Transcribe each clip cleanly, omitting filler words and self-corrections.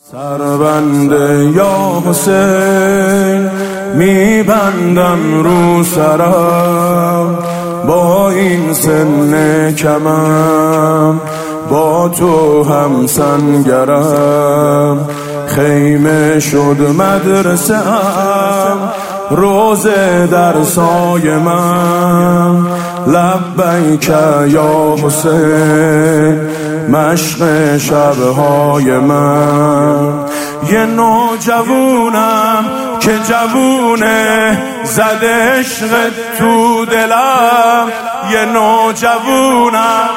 سربند یا حسین میبندم رو سرم، با این سن کمم با تو هم سنگرم. خیمه شد مدرسه ام، روزه در سایه من. لبیک یا حسین مشق شبهای من. یه نوجوونم که جوونه زد عشق تو دلم. یه نوجوونم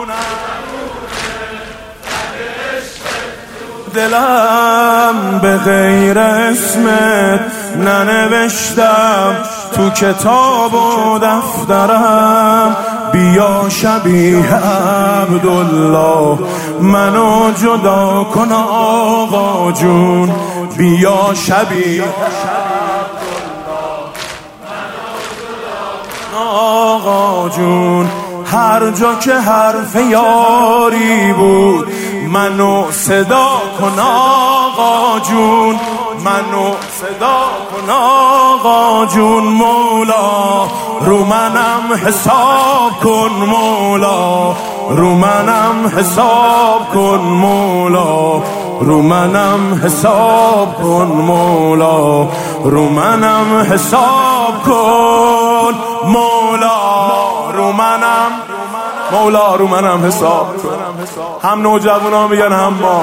دلم به غیر اسمت ننوشتم تو کتاب و دفترم. بیا شبیه عبدالله منو جدا کن آقا جون. بیا شبیه آقا جون. هر جا که حرف یاری بود منو صدا کن آقا جون. منو صدا کن آقا جون. مولا رو منم حساب کن مولا. رو منم حساب کن مولا. رو منم حساب کن مولا. رو منم حساب کن مولا. رو منم مولا. رو منم حساب کن. هم نوجوانا میگن هم ما.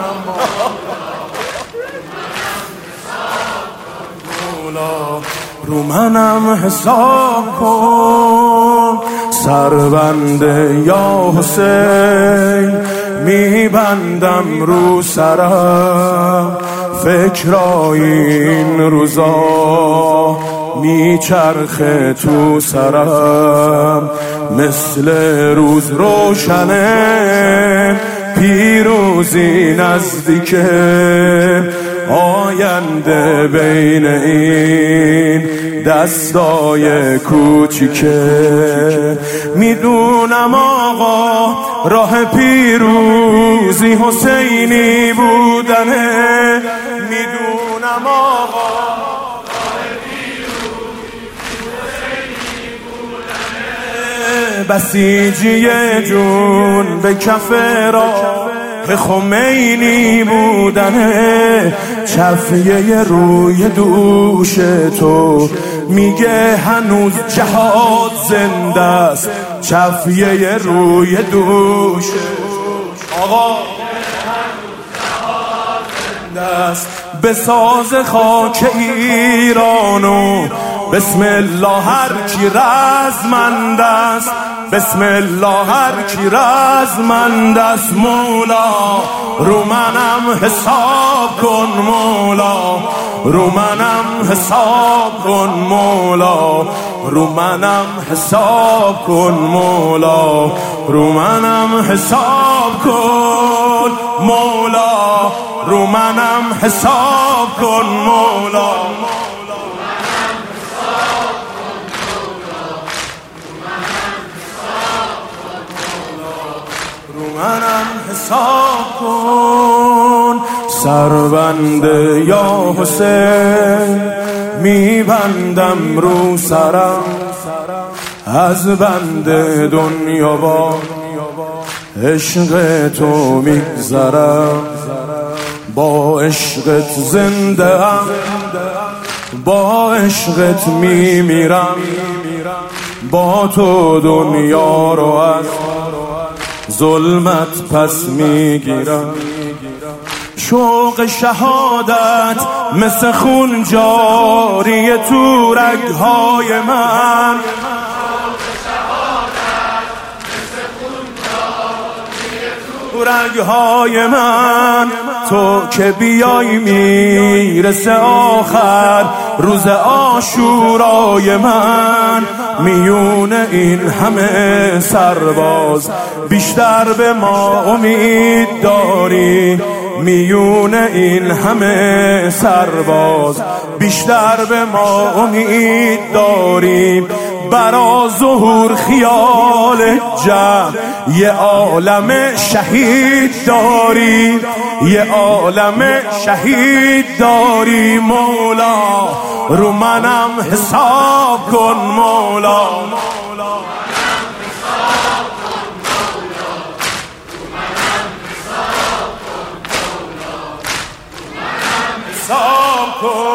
مولا رو منم حساب کن. سربند یا حسین میبندم رو سرم. فکرای این روزا میچرخه تو سرم. مثل روز روشنه پیروزی نزدیکه. آینده بین این دستای کوچیکه. میدونم آقا راه پیروزی حسینی بودنه. میدونم آقا بسیجی جون به کف راه خمینی بودنه. چفیه روی دوش تو میگه هنوز جهاد زنده است. چفیه روی دوش آقا به ساز خاک ایرانو بسم الله هر کی رزمنده است. بسم الله هر کی رزمنده است. مولا رو منم حساب کن مولا. رو منم حساب کن مولا. رو منم حساب کن مولا. رو منم حساب کن مولا. رو منم حساب کن مولا. رو منم حساب کن. سربند یا حسین میبندم رو سرم. از بند دنیا با عشق تو میگذرم. با عشقت زنده ام، با عشقت میمیرم. با تو دنیا رو از ظلمت پس میگیرم. شوق شهادت مثل خون جاری تو رگهای من. رگهای من تو که بیای میرسه آخر روز عاشورای من. میون این همه سرباز بیشتر به ما امید داری. میون این همه سرباز بیشتر به ما امید داریم. برا ظهور خیال جمع یه عالم شهید داری، یه عالم شهید داری مولا، رو منم حساب کن مولا. حساب کن